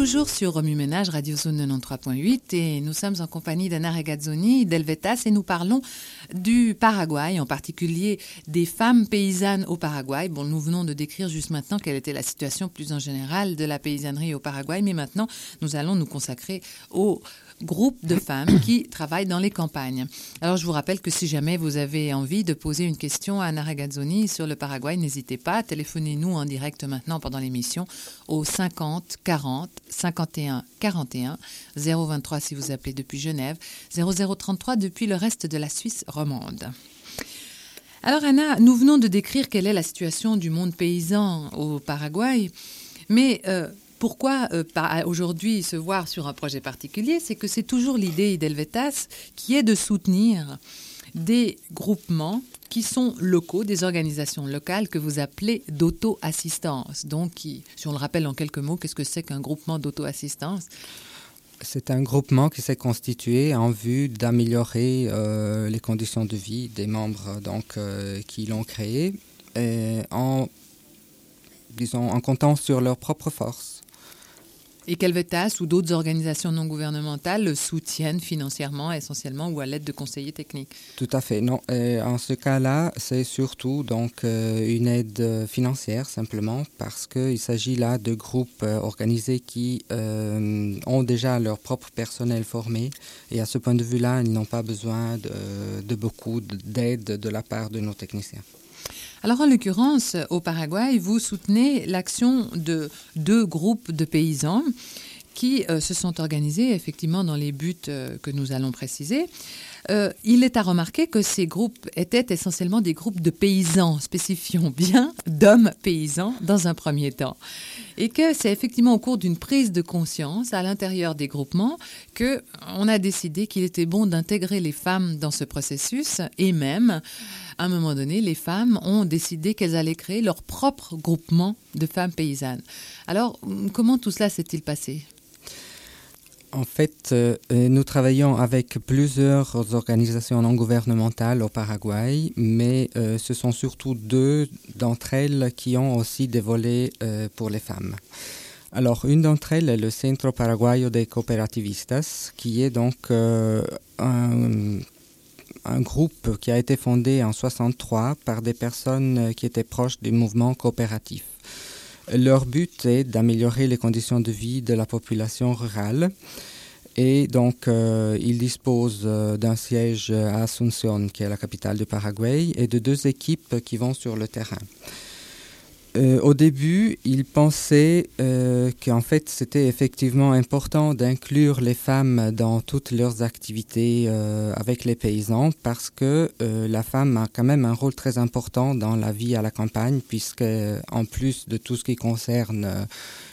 toujours sur Remue Ménage, Radio Zone 93.8 et nous sommes en compagnie d'Anna Regazzoni d'Helvetas et nous parlons du Paraguay, en particulier des femmes paysannes au Paraguay. Bon, nous venons de décrire juste maintenant quelle était la situation plus en général de la paysannerie au Paraguay, mais maintenant nous allons nous consacrer au groupe de femmes qui travaillent dans les campagnes. Alors, je vous rappelle que si jamais vous avez envie de poser une question à Anna Regazzoni sur le Paraguay, n'hésitez pas, téléphonez-nous en direct maintenant pendant l'émission au 50 40 51 41 023 si vous appelez depuis Genève, 0033 depuis le reste de la Suisse romande. Alors, Anna, nous venons de décrire quelle est la situation du monde paysan au Paraguay, mais pourquoi aujourd'hui se voir sur un projet particulier, c'est que c'est toujours l'idée d'Helvetas qui est de soutenir des groupements qui sont locaux, des organisations locales que vous appelez d'auto-assistance. Donc, si on le rappelle en quelques mots, qu'est-ce que c'est qu'un groupement d'auto-assistance ? C'est un groupement qui s'est constitué en vue d'améliorer les conditions de vie des membres qui l'ont créé en comptant sur leurs propres forces. Et qu'Helvetas ou d'autres organisations non gouvernementales le soutiennent financièrement, essentiellement, ou à l'aide de conseillers techniques. Tout à fait. Non. En ce cas-là, c'est surtout une aide financière, simplement, parce qu'il s'agit là de groupes organisés qui ont déjà leur propre personnel formé. Et à ce point de vue-là, ils n'ont pas besoin de beaucoup d'aide de la part de nos techniciens. Alors, en l'occurrence, au Paraguay, vous soutenez l'action de deux groupes de paysans qui se sont organisés effectivement dans les buts que nous allons préciser. Il est à remarquer que ces groupes étaient essentiellement des groupes de paysans, spécifions bien, d'hommes paysans dans un premier temps. Et que c'est effectivement au cours d'une prise de conscience à l'intérieur des groupements qu'on a décidé qu'il était bon d'intégrer les femmes dans ce processus et même, à un moment donné, les femmes ont décidé qu'elles allaient créer leur propre groupement de femmes paysannes. Alors, comment tout cela s'est-il passé ? En fait, nous travaillons avec plusieurs organisations non gouvernementales au Paraguay, mais ce sont surtout deux d'entre elles qui ont aussi des volets pour les femmes. Alors, une d'entre elles est le Centro Paraguayo de Cooperativistas, qui est donc un groupe qui a été fondé en 1963 par des personnes qui étaient proches du mouvement coopératif. Leur but est d'améliorer les conditions de vie de la population rurale et donc ils disposent d'un siège à Asunción, qui est la capitale du Paraguay, et de deux équipes qui vont sur le terrain. Au début, ils pensaient qu'en fait, c'était effectivement important d'inclure les femmes dans toutes leurs activités avec les paysans parce que la femme a quand même un rôle très important dans la vie à la campagne puisque, en plus de tout ce qui concerne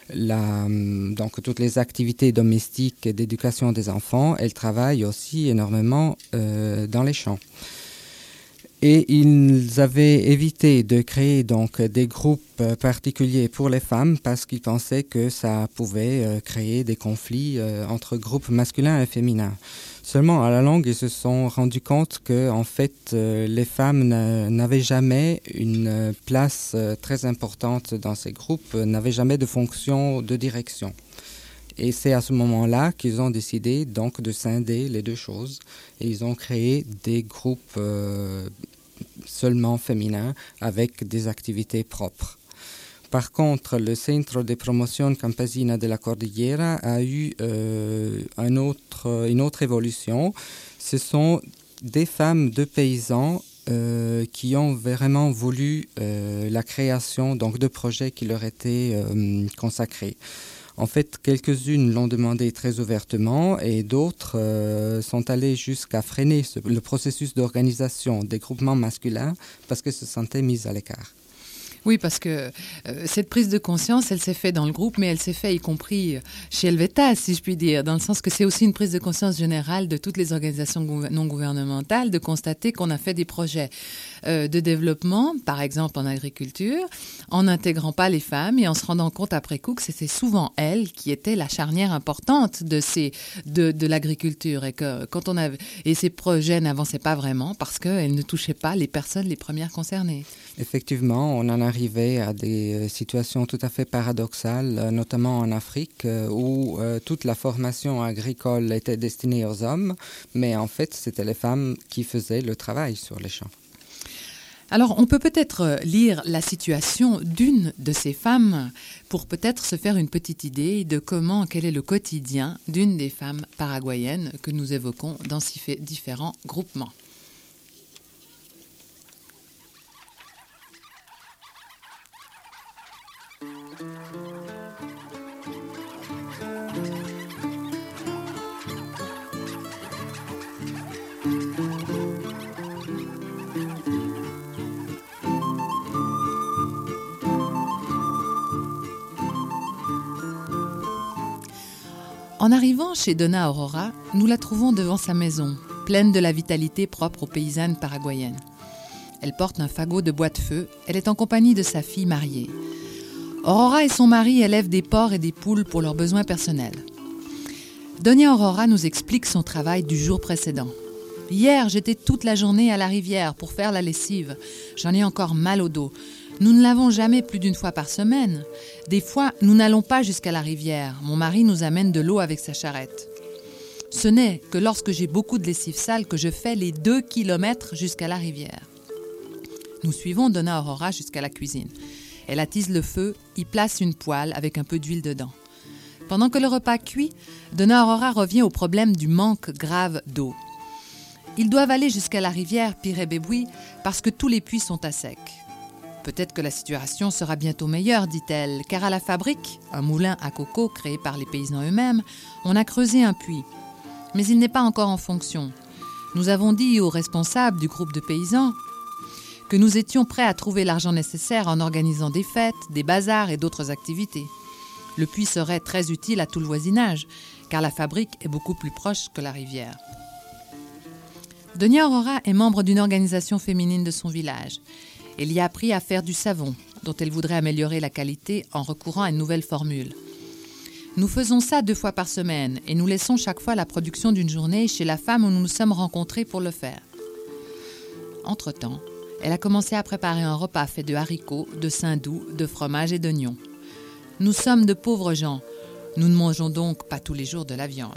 donc toutes les activités domestiques et d'éducation des enfants, elle travaille aussi énormément dans les champs. Et ils avaient évité de créer donc des groupes particuliers pour les femmes parce qu'ils pensaient que ça pouvait créer des conflits entre groupes masculins et féminins. Seulement, à la longue, ils se sont rendus compte que, en fait, les femmes n'avaient jamais une place très importante dans ces groupes, n'avaient jamais de fonction de direction. Et c'est à ce moment-là qu'ils ont décidé donc de scinder les deux choses et ils ont créé des groupes seulement féminins avec des activités propres. Par contre, le Centro de Promoción Campesina de la Cordillera a eu une autre évolution. Ce sont des femmes de paysans qui ont vraiment voulu la création donc, de projets qui leur étaient consacrés. En fait, quelques-unes l'ont demandé très ouvertement et d'autres sont allées jusqu'à freiner le processus d'organisation des groupements masculins parce qu'elles se sentaient mises à l'écart. Oui, parce que cette prise de conscience, elle s'est faite dans le groupe, mais elle s'est faite y compris chez Helvetas, si je puis dire, dans le sens que c'est aussi une prise de conscience générale de toutes les organisations non gouvernementales de constater qu'on a fait des projets de développement, par exemple en agriculture, en n'intégrant pas les femmes et en se rendant compte après coup que c'était souvent elles qui étaient la charnière importante de l'agriculture et ces projets n'avançaient pas vraiment parce qu'elles ne touchaient pas les personnes les premières concernées. Effectivement, on en a arrivé à des situations tout à fait paradoxales, notamment en Afrique, où toute la formation agricole était destinée aux hommes, mais en fait, c'était les femmes qui faisaient le travail sur les champs. Alors, on peut peut-être lire la situation d'une de ces femmes pour peut-être se faire une petite idée de quel est le quotidien d'une des femmes paraguayennes que nous évoquons dans ces différents groupements. En arrivant chez Donna Aurora, nous la trouvons devant sa maison, pleine de la vitalité propre aux paysannes paraguayennes. Elle porte un fagot de bois de feu, elle est en compagnie de sa fille mariée. Aurora et son mari élèvent des porcs et des poules pour leurs besoins personnels. Donna Aurora nous explique son travail du jour précédent. « Hier, j'étais toute la journée à la rivière pour faire la lessive. J'en ai encore mal au dos. Nous ne lavons jamais plus d'une fois par semaine. Des fois, nous n'allons pas jusqu'à la rivière. Mon mari nous amène de l'eau avec sa charrette. Ce n'est que lorsque j'ai beaucoup de lessive sale que je fais les 2 kilomètres jusqu'à la rivière. » Nous suivons Donna Aurora jusqu'à la cuisine. Elle attise le feu, y place une poêle avec un peu d'huile dedans. Pendant que le repas cuit, Donna Aurora revient au problème du manque grave d'eau. Ils doivent aller jusqu'à la rivière Pirebebui parce que tous les puits sont à sec. Peut-être que la situation sera bientôt meilleure, dit-elle, car à la fabrique, un moulin à coco créé par les paysans eux-mêmes, on a creusé un puits. Mais il n'est pas encore en fonction. Nous avons dit aux responsables du groupe de paysans que nous étions prêts à trouver l'argent nécessaire en organisant des fêtes, des bazars et d'autres activités. Le puits serait très utile à tout le voisinage, car la fabrique est beaucoup plus proche que la rivière. Donna Aurora est membre d'une organisation féminine de son village. Elle y a appris à faire du savon, dont elle voudrait améliorer la qualité en recourant à une nouvelle formule. Nous faisons ça 2 fois par semaine et nous laissons chaque fois la production d'une journée chez la femme où nous nous sommes rencontrés pour le faire. Entre-temps, elle a commencé à préparer un repas fait de haricots, de saindoux, de fromage et d'oignons. Nous sommes de pauvres gens. Nous ne mangeons donc pas tous les jours de la viande.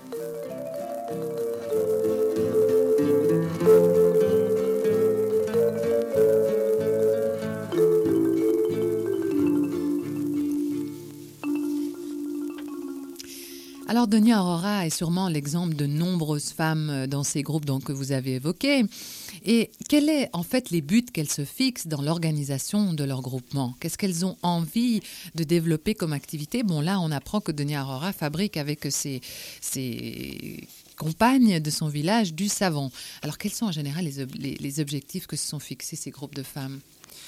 Alors, Donna Aurora est sûrement l'exemple de nombreuses femmes dans ces groupes que vous avez évoqués. Et quels sont en fait les buts qu'elles se fixent dans l'organisation de leur groupement? Qu'est-ce qu'elles ont envie de développer comme activité? Bon, là, on apprend que Donna Aurora fabrique avec ses compagnes de son village du savon. Alors, quels sont en général les objectifs que se sont fixés ces groupes de femmes?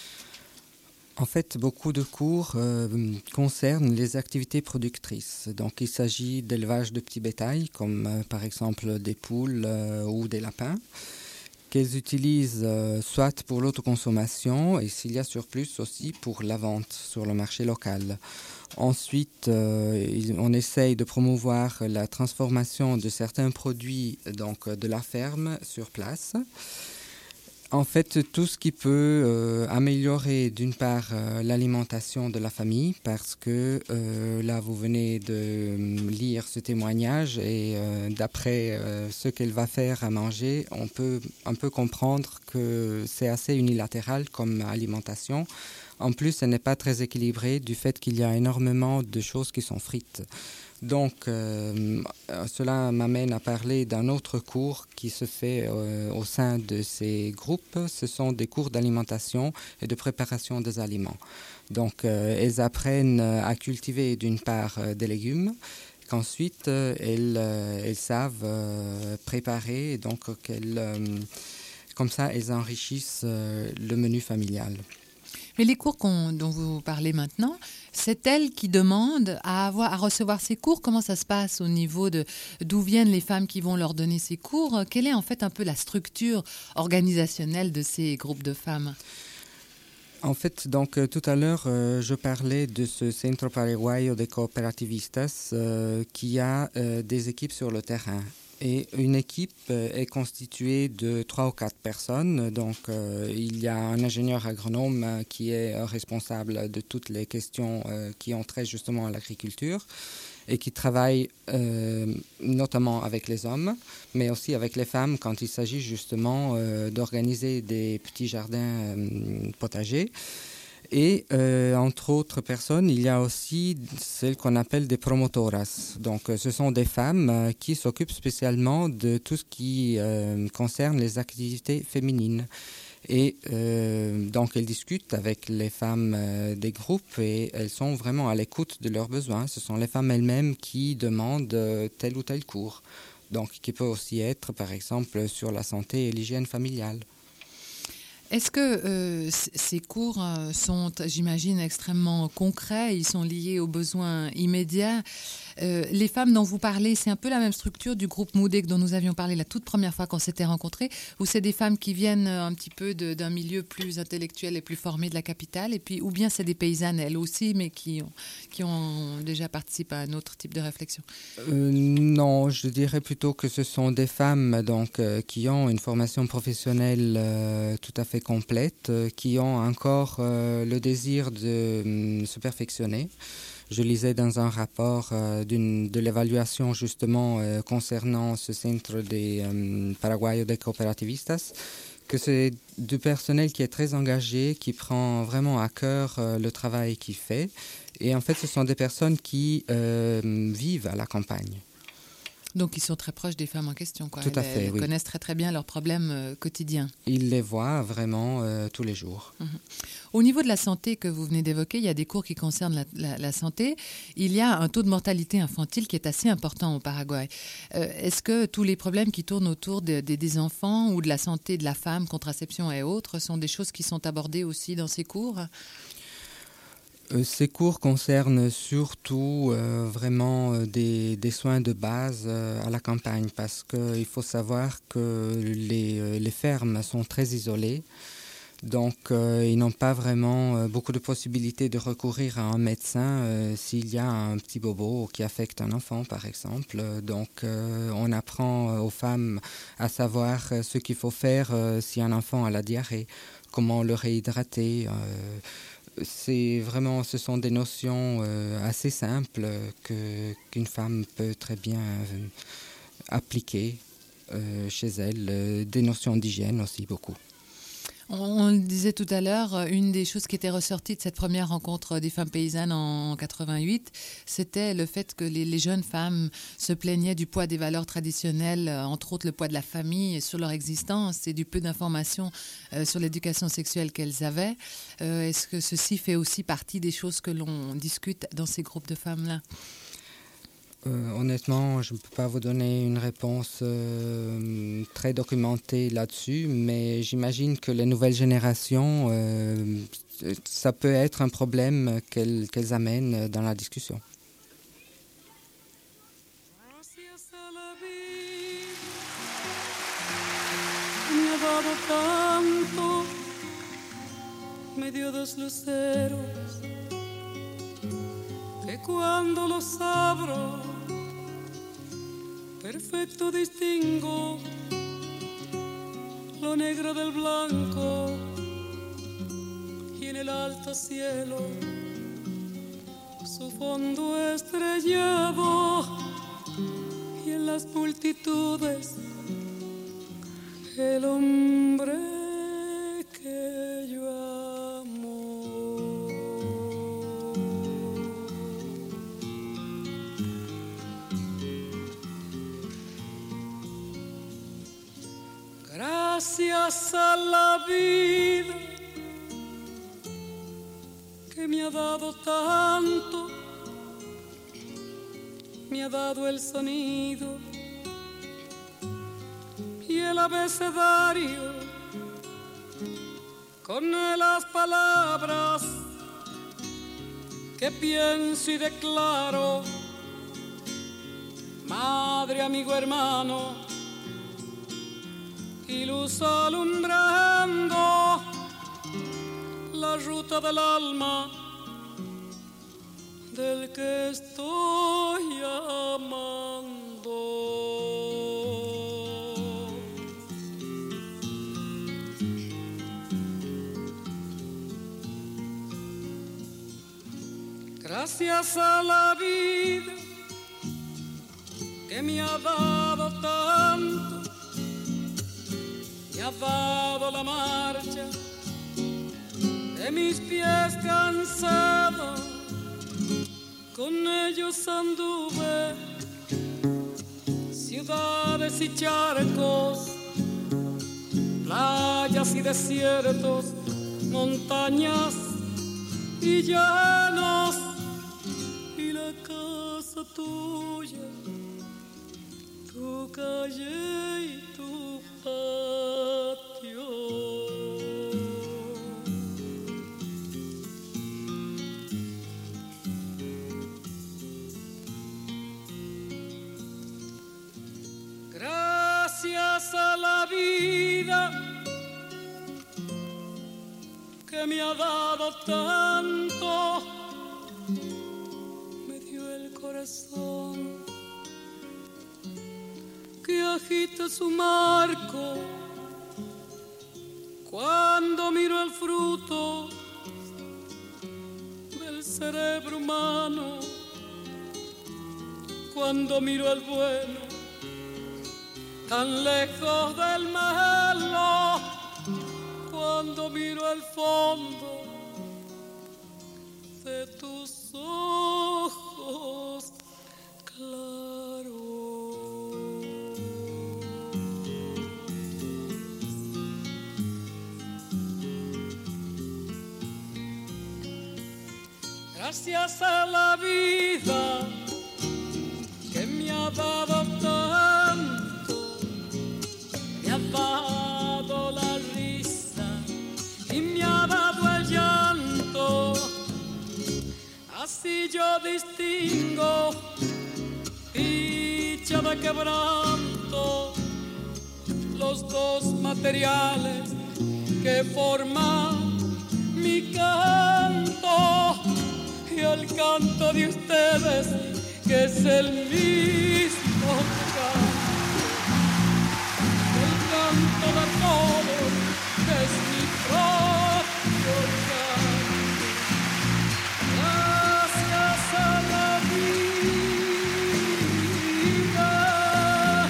En fait, beaucoup de cours concernent les activités productrices. Donc, il s'agit d'élevage de petits bétail, comme par exemple des poules ou des lapins, qu'elles utilisent soit pour l'autoconsommation et s'il y a surplus aussi pour la vente sur le marché local. Ensuite, on essaye de promouvoir la transformation de certains produits donc, de la ferme sur place. En fait, tout ce qui peut améliorer d'une part l'alimentation de la famille, parce que là vous venez de lire ce témoignage et d'après ce qu'elle va faire à manger, on peut un peu comprendre que c'est assez unilatéral comme alimentation. En plus, elle n'est pas très équilibrée du fait qu'il y a énormément de choses qui sont frites. Donc, cela m'amène à parler d'un autre cours qui se fait au sein de ces groupes. Ce sont des cours d'alimentation et de préparation des aliments. Donc, elles apprennent à cultiver d'une part des légumes, qu'ensuite elles savent préparer, et donc comme ça elles enrichissent le menu familial. Mais les cours dont vous parlez maintenant, c'est elles qui demandent à recevoir ces cours. Comment ça se passe au niveau d'où viennent les femmes qui vont leur donner ces cours? Quelle est en fait un peu la structure organisationnelle de ces groupes de femmes? En fait, donc tout à l'heure, je parlais de ce Centro Paraguayo de Cooperativistas qui a des équipes sur le terrain. Et une équipe est constituée de 3 ou 4 personnes. Donc, il y a un ingénieur agronome qui est responsable de toutes les questions qui ont trait justement à l'agriculture et qui travaille notamment avec les hommes, mais aussi avec les femmes quand il s'agit justement d'organiser des petits jardins potagers. Et entre autres personnes, il y a aussi celles qu'on appelle des promotoras. Donc, ce sont des femmes qui s'occupent spécialement de tout ce qui concerne les activités féminines. Et donc, elles discutent avec les femmes des groupes et elles sont vraiment à l'écoute de leurs besoins. Ce sont les femmes elles-mêmes qui demandent tel ou tel cours. Donc, qui peut aussi être, par exemple, sur la santé et l'hygiène familiale. Est-ce que ces cours sont, j'imagine, extrêmement concrets, ils sont liés aux besoins immédiats? Les femmes dont vous parlez, c'est un peu la même structure du groupe Moudek dont nous avions parlé la toute première fois qu'on s'était rencontrés, ou c'est des femmes qui viennent un petit peu d'un milieu plus intellectuel et plus formé de la capitale, et puis ou bien c'est des paysannes elles aussi, mais qui ont déjà participé à un autre type de réflexion? Non, je dirais plutôt que ce sont des femmes donc, qui ont une formation professionnelle tout à fait complète, qui ont encore le désir de se perfectionner. Je lisais dans un rapport de l'évaluation justement concernant ce centre des Paraguayos de Cooperativistas, que c'est du personnel qui est très engagé, qui prend vraiment à cœur le travail qu'il fait. Et en fait, ce sont des personnes qui vivent à la campagne. Donc, ils sont très proches des femmes en question, quoi. Tout à fait, Elles oui. connaissent très très bien leurs problèmes quotidiens. Ils les voient vraiment tous les jours. Au niveau de la santé que vous venez d'évoquer, il y a des cours qui concernent la santé. Il y a un taux de mortalité infantile qui est assez important au Paraguay. Est-ce que tous les problèmes qui tournent autour des enfants ou de la santé de la femme, contraception et autres, sont des choses qui sont abordées aussi dans ces cours ? Ces cours concernent surtout vraiment des soins de base à la campagne parce qu'il faut savoir que les fermes sont très isolées. Donc, ils n'ont pas vraiment beaucoup de possibilités de recourir à un médecin s'il y a un petit bobo qui affecte un enfant, par exemple. Donc, on apprend aux femmes à savoir ce qu'il faut faire si un enfant a la diarrhée, comment le réhydrater. Ce sont des notions assez simples qu'une femme peut très bien appliquer chez elle. Des notions d'hygiène aussi, beaucoup. On le disait tout à l'heure, une des choses qui était ressortie de cette première rencontre des femmes paysannes en 88, c'était le fait que les jeunes femmes se plaignaient du poids des valeurs traditionnelles, entre autres le poids de la famille sur leur existence et du peu d'informations sur l'éducation sexuelle qu'elles avaient. Est-ce que ceci fait aussi partie des choses que l'on discute dans ces groupes de femmes-là ? Honnêtement, je ne peux pas vous donner une réponse très documentée là-dessus, mais j'imagine que les nouvelles générations, ça peut être un problème qu'elles amènent dans la discussion. Perfecto distingo lo negro del blanco y en el alto cielo su fondo estrellado y en las multitudes el hombre que yo amo. Gracias a la vida que me ha dado tanto, me ha dado el sonido y el abecedario con las palabras que pienso y declaro. Madre, amigo, hermano, y luz alumbrando la ruta del alma del que estoy amando. Gracias a la vida que me ha dado tanto, me ha dado la marcha de mis pies cansados, con ellos anduve ciudades y charcos, playas y desiertos, montañas y llanos, y la casa tuya, tu calle y tu patio. Gracias a la vida que me ha dado tanto, me dio el corazón que agita su marco cuando miro el fruto del cerebro humano, cuando miro el bueno tan lejos del malo, cuando miro el fondo de tus ojos claros. Gracias a la vida que me ha dado tanto, me ha dado la risa y me ha dado el llanto. Así yo distingo dicha de quebranto, los dos materiales que forman mi canto, y el canto de ustedes que es el mismo canto de todos, que es mi propio canto. Gracias a la vida,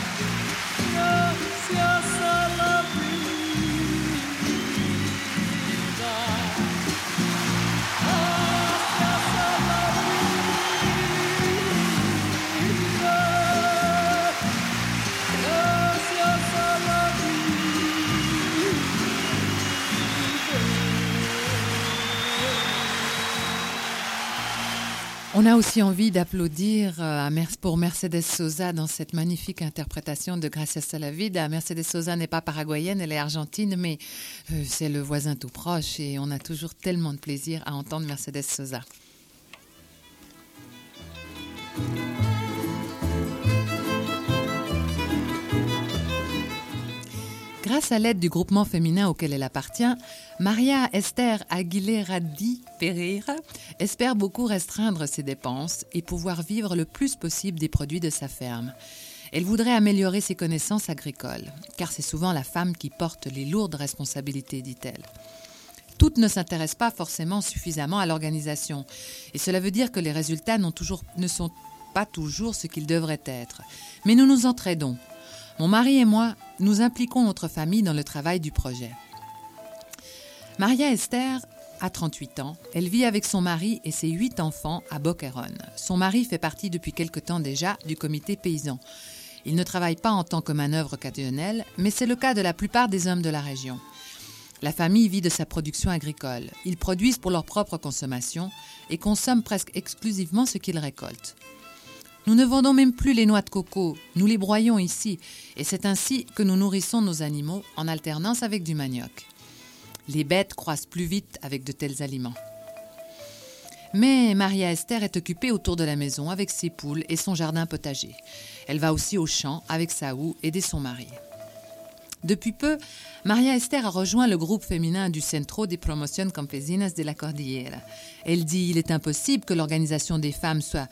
gracias a la vida, gracias a la vida, gracias a la vida. On a aussi envie d'applaudir pour Mercedes Sosa dans cette magnifique interprétation de Gracias a la vida. Mercedes Sosa n'est pas paraguayenne, elle est argentine, mais c'est le voisin tout proche et on a toujours tellement de plaisir à entendre Mercedes Sosa. Grâce à l'aide du groupement féminin auquel elle appartient, Maria Esther Aguilera Di Pereira espère beaucoup restreindre ses dépenses et pouvoir vivre le plus possible des produits de sa ferme. Elle voudrait améliorer ses connaissances agricoles, car c'est souvent la femme qui porte les lourdes responsabilités, dit-elle. Toutes ne s'intéressent pas forcément suffisamment à l'organisation, et cela veut dire que les résultats ne sont pas toujours ce qu'ils devraient être. Mais nous nous entraidons. Mon mari et moi, nous impliquons notre famille dans le travail du projet. Maria Esther a 38 ans. Elle vit avec son mari et ses 8 enfants à Boquerón. Son mari fait partie depuis quelque temps déjà du comité paysan. Il ne travaille pas en tant que manœuvre occasionnelle, mais c'est le cas de la plupart des hommes de la région. La famille vit de sa production agricole. Ils produisent pour leur propre consommation et consomment presque exclusivement ce qu'ils récoltent. Nous ne vendons même plus les noix de coco, nous les broyons ici, et c'est ainsi que nous nourrissons nos animaux en alternance avec du manioc. Les bêtes croissent plus vite avec de tels aliments. Mais Maria Esther est occupée autour de la maison avec ses poules et son jardin potager. Elle va aussi au champ avec sa houe aider son mari. Depuis peu, Maria Esther a rejoint le groupe féminin du Centro de Promoción Campesinas de la Cordillera. Elle dit qu'il est possible que l'organisation des femmes soit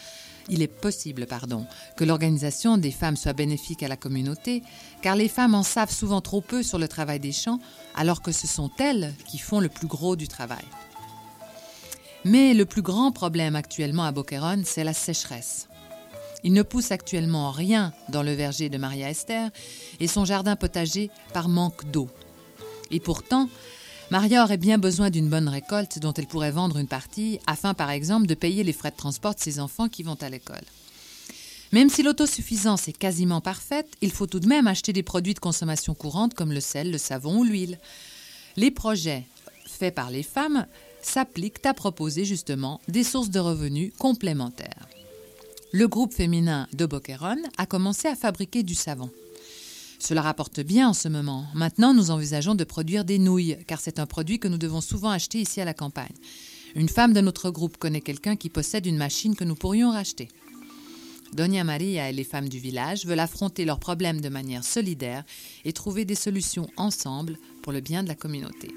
bénéfique à la communauté, car les femmes en savent souvent trop peu sur le travail des champs, alors que ce sont elles qui font le plus gros du travail. Mais le plus grand problème actuellement à Boquerón, c'est la sécheresse. Il ne pousse actuellement rien dans le verger de Maria Esther et son jardin potager par manque d'eau. Et pourtant, Maria aurait bien besoin d'une bonne récolte dont elle pourrait vendre une partie afin, par exemple, de payer les frais de transport de ses enfants qui vont à l'école. Même si l'autosuffisance est quasiment parfaite, il faut tout de même acheter des produits de consommation courante comme le sel, le savon ou l'huile. Les projets faits par les femmes s'appliquent à proposer justement des sources de revenus complémentaires. Le groupe féminin de Boquerón a commencé à fabriquer du savon. Cela rapporte bien en ce moment. Maintenant, nous envisageons de produire des nouilles, car c'est un produit que nous devons souvent acheter ici à la campagne. Une femme de notre groupe connaît quelqu'un qui possède une machine que nous pourrions racheter. Doña Maria et les femmes du village veulent affronter leurs problèmes de manière solidaire et trouver des solutions ensemble pour le bien de la communauté.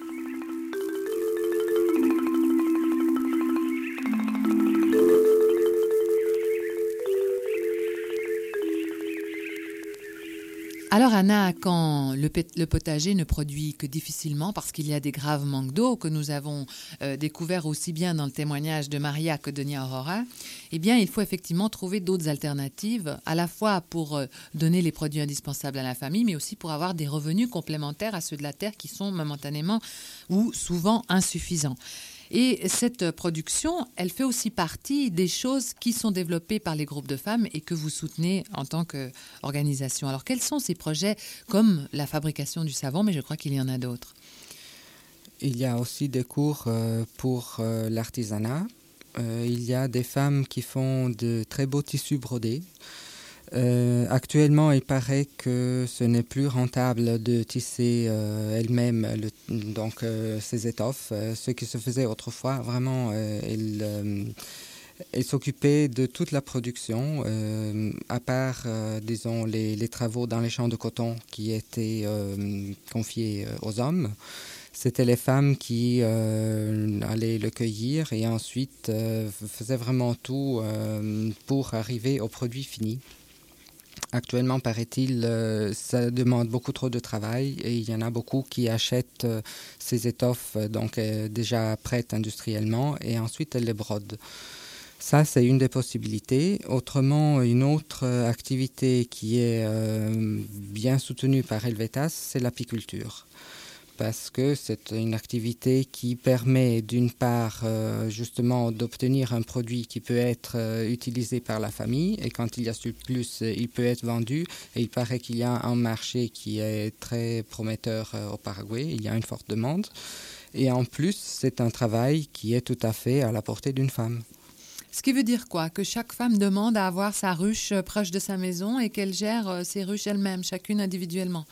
Alors Anna, quand le potager ne produit que difficilement parce qu'il y a des graves manques d'eau que nous avons découvert aussi bien dans le témoignage de Maria que de Nia Aurora, eh bien il faut effectivement trouver d'autres alternatives, à la fois pour donner les produits indispensables à la famille, mais aussi pour avoir des revenus complémentaires à ceux de la terre qui sont momentanément ou souvent insuffisants. Et cette production, elle fait aussi partie des choses qui sont développées par les groupes de femmes et que vous soutenez en tant qu'organisation. Alors, quels sont ces projets comme la fabrication du savon, mais je crois qu'il y en a d'autres? Il y a aussi des cours pour l'artisanat. Il y a des femmes qui font de très beaux tissus brodés. Actuellement, il paraît que ce n'est plus rentable de tisser elle-même ces étoffes. Ce qui se faisait autrefois, vraiment, elle s'occupait de toute la production, à part, disons, les travaux dans les champs de coton qui étaient confiés aux hommes. C'était les femmes qui allaient le cueillir et ensuite faisaient vraiment tout pour arriver au produit fini. Actuellement, paraît-il, ça demande beaucoup trop de travail et il y en a beaucoup qui achètent ces étoffes déjà prêtes industriellement et ensuite elles les brodent. Ça, c'est une des possibilités. Autrement, une autre activité qui est bien soutenue par Helvetas, c'est l'apiculture. Parce que c'est une activité qui permet d'une part justement d'obtenir un produit qui peut être utilisé par la famille et quand il y a surplus, il peut être vendu et il paraît qu'il y a un marché qui est très prometteur au Paraguay, il y a une forte demande et en plus c'est un travail qui est tout à fait à la portée d'une femme. Ce qui veut dire quoi? Que chaque femme demande à avoir sa ruche proche de sa maison et qu'elle gère ses ruches elle-même, chacune individuellement?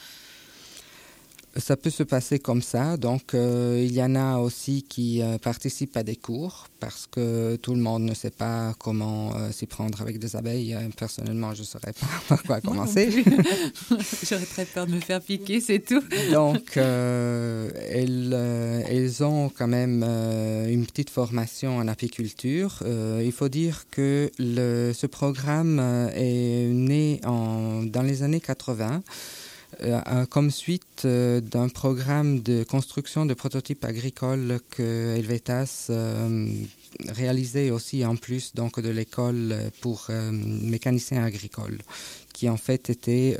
Ça peut se passer comme ça. Donc, il y en a aussi qui participent à des cours parce que tout le monde ne sait pas comment s'y prendre avec des abeilles. Personnellement, je ne saurais pas par quoi commencer. J'aurais très peur de me faire piquer, c'est tout. Donc, elles ont quand même une petite formation en apiculture. Il faut dire que ce programme est né dans les années 80. Comme suite d'un programme de construction de prototypes agricoles que Helvetas réalisait aussi en plus donc, de l'école pour mécaniciens agricoles, qui en fait était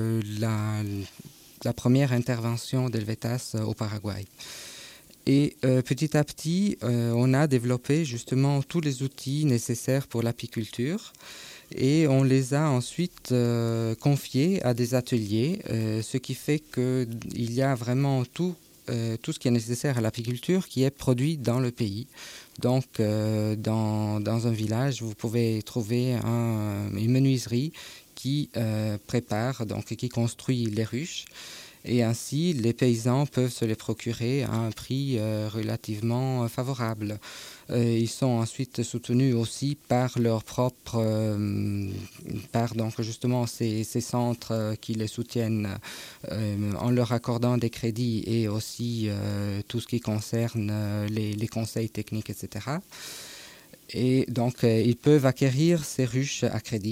la première intervention d'Helvetas au Paraguay. Et petit à petit, on a développé justement tous les outils nécessaires pour l'apiculture. Et on les a ensuite confiés à des ateliers, ce qui fait qu'il y a vraiment tout ce qui est nécessaire à l'apiculture qui est produit dans le pays. Donc, dans un village, vous pouvez trouver une menuiserie qui prépare, donc qui construit les ruches. Et ainsi, les paysans peuvent se les procurer à un prix relativement favorable. Ils sont ensuite soutenus aussi par leur propre, par donc justement ces centres qui les soutiennent en leur accordant des crédits et aussi tout ce qui concerne les conseils techniques, etc. Et donc ils peuvent acquérir ces ruches à crédit.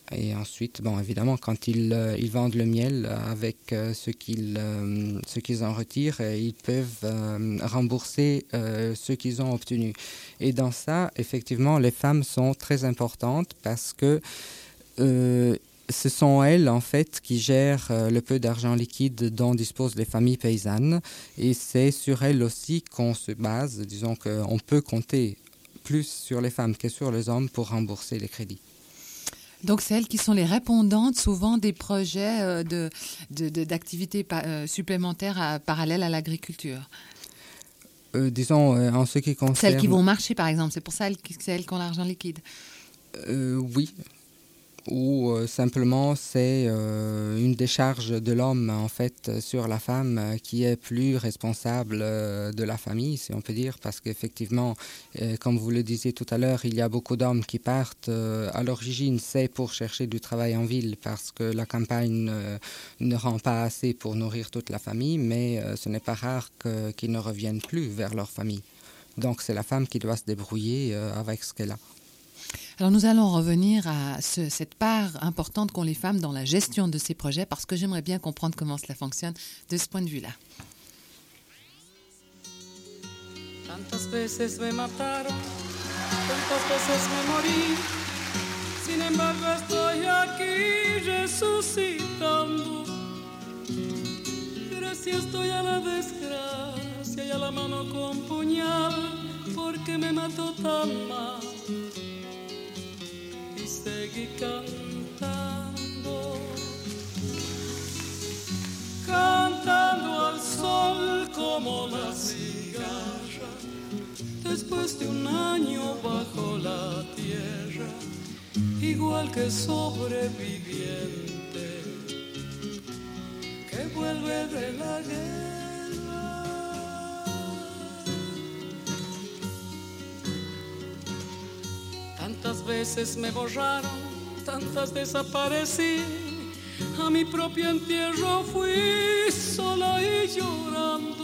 Et ensuite, bon, évidemment, quand ils vendent le miel avec ce qu'ils en retirent, ils peuvent rembourser ce qu'ils ont obtenu. Et dans ça, effectivement, les femmes sont très importantes parce que ce sont elles, en fait, qui gèrent le peu d'argent liquide dont disposent les familles paysannes. Et c'est sur elles aussi qu'on se base. Disons qu'on peut compter plus sur les femmes que sur les hommes pour rembourser les crédits. Donc, c'est elles qui sont les répondantes souvent des projets d'activités supplémentaires parallèles à l'agriculture. Disons, en ce qui concerne... Celles qui vont marcher, par exemple. C'est pour ça que c'est elles qui ont l'argent liquide. Oui. Ou simplement c'est une décharge de l'homme en fait sur la femme qui est plus responsable de la famille, si on peut dire, parce qu'effectivement, comme vous le disiez tout à l'heure, il y a beaucoup d'hommes qui partent à l'origine, c'est pour chercher du travail en ville parce que la campagne ne rend pas assez pour nourrir toute la famille, mais ce n'est pas rare qu'ils ne reviennent plus vers leur famille. Donc c'est la femme qui doit se débrouiller avec ce qu'elle a. Alors nous allons revenir à cette part importante qu'ont les femmes dans la gestion de ces projets parce que j'aimerais bien comprendre comment cela fonctionne de ce point de vue-là. Tantas veces me mataron, tantas veces me morí, sin embargo estoy aquí resucitando. Gracias estoy a la desgracia y a la mano con puñal porque me mató tan mal. Seguí cantando, cantando al sol como la cigarra, después de un año bajo la tierra, igual que sobreviviente que vuelve de la guerra. Tantas veces me borraron, tantas desaparecí, a mi propio entierro fui sola y llorando.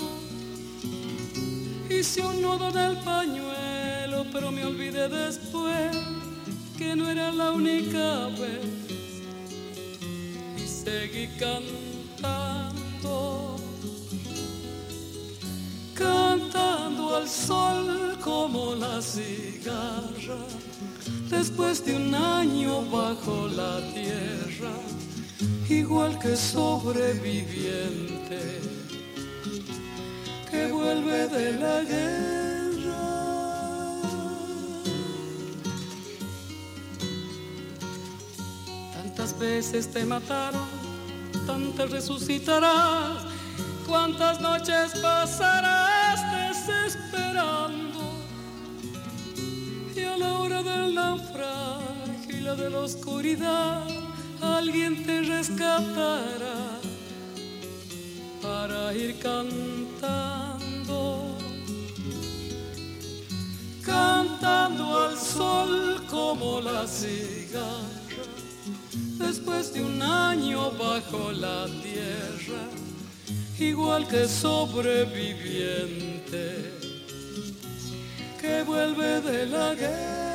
Hice un nudo en el pañuelo, pero me olvidé después que no era la única vez. Y seguí cantando, cantando al sol como la cigarra. Después de un año bajo la tierra, igual que sobreviviente que vuelve de la guerra. Tantas veces te mataron, tantas resucitarás, cuántas noches pasarás desesperando. A la hora del naufragio y la de la oscuridad, alguien te rescatará para ir cantando, cantando al sol como la cigarra, después de un año bajo la tierra, igual que sobreviviente que vuelve de la guerra.